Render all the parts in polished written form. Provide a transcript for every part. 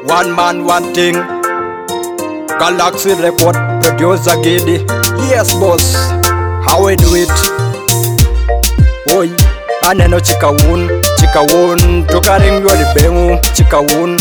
One man, one thing. Galaxy Record, producer Giddy. Yes, boss. How we do it? Oi, aneno chikawun, tokaring yoli bengu, chikawun.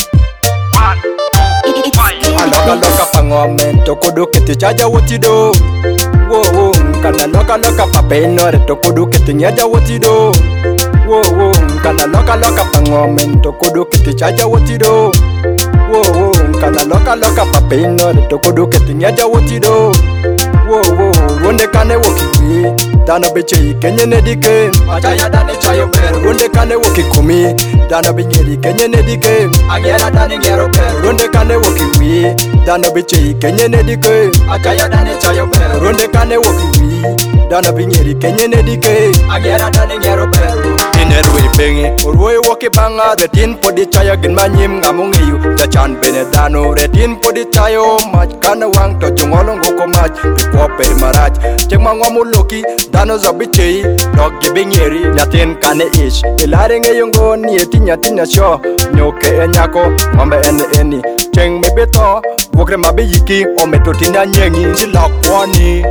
Aloka pangomen, tokudu kiti chaja wotido. Wo, kana loka papenore, tokudu kiti nyaja wotido. Wo, kana loka pangomen, tokudu kiti chaja wotido. Wo, kana loka papenore, tokudu kiti nyaja wotido. Wo, wonde kane wokiwi, dano beche kenye nedike. Achaya dani chayo peru. Wonde kane wokikumi, dano binyeri kenye nedike. Agera dani ngero peru. Wonde kane wokiwi, dano beche kenye nedike. Achaya dani chayo peru. Wonde kane wokiwi, dano binyeri kenye nedike. Agera dani ngero peru. Inerwe bengi, urwe woki banga. Retin podi chayo ginmanyim ngamungiyu. Chachan bene dano, retin podi chayo mach. Kana wang to chungolong goko mach. Pikwa peri marach, chengma ngwamuloki. Dano zabichei, dog giving yeri. Nyatin kane ish, ilaring yungo ni etinya sho. Nyoke enyako, ngombe eni. Cheng mebeto, wokre mabe yiki. Ometo tina nyengi, chilak wani.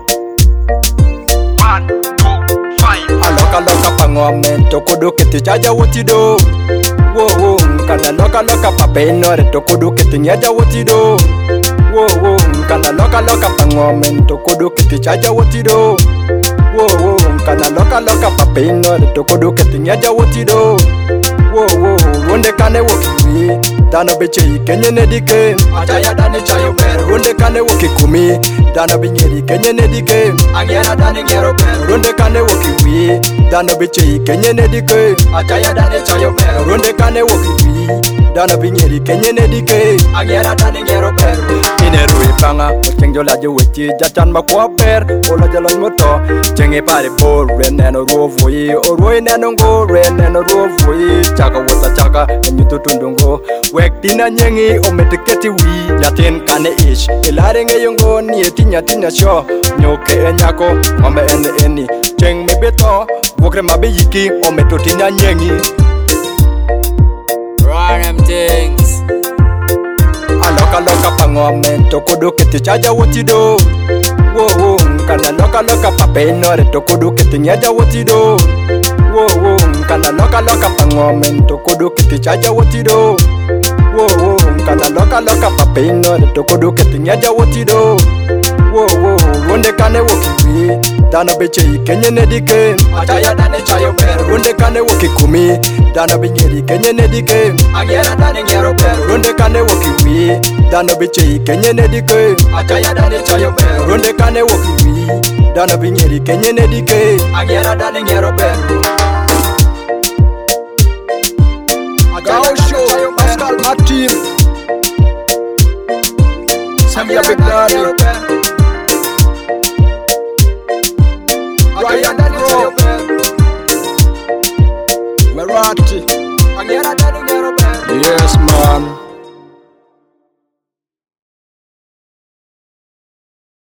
1, 2, 5. Aloka pangomen, tokudu kiti chaja wotido. Wo, kana loka papenore, tokudu kiti nyaja wotido. Wo, kana loka pangomen, tokudu kiti chaja wotido. Wo, kana loka papenore, tokudu kiti nyaja wotido. Wo, wonde kane wokiwi, dano beche kenye nedike. Achaya dani chayo peru. Wonde kane wokikumi, dano binyeri kenye nedike. Agera dani ngero peru. Wonde kane wokiwi, dano beche kenye nedike. Achaya dani chayo peru. Wonde kane wokiwi, dano binyeri kenye nedike. Agera dani ngero peru. Inerwe panga, ochengjo laje wechi, jachan makwa per. Ola jalon moto, chenge pare bor. Reneno ruovoyi, orwoi neno ngo. Reneno ruovoyi, chaka wota chaka, enyuto tundungo. Wek tina nyengi, ometiketi wi. Nyatin kane ish, ilaring yungo ni etinya sho. Nyoke enyako, ngombe eni. Cheng mebeto, wokre mabe yiki, ometo tina nyengi. Run them things. Aloka pangomen, tokudu kiti chaja wotido. Wo, kana loka papenore, tokudu kiti nyaja wotido. Wo, kana loka pangomen, tokudu kiti chaja wotido. Wo, kana loka papenore, tokudu kiti nyaja wotido. Wo, wonde kane wokiwi, dano beche kenye nedike. Achaya dani chayo peru. Wonde kane wokikumi, dano binyeri kenye nedike. Agera dani ngero peru. Wonde kane wokiwi, dano beche kenye nedike. Achaya dani chayo peru. Wonde kane wokiwi, dano binyeri kenye nedike. Agera dani ngero peru. Gao show, Pascal Martin. Samia Big Daddy. Ryan Pro, Merati. Yes, man.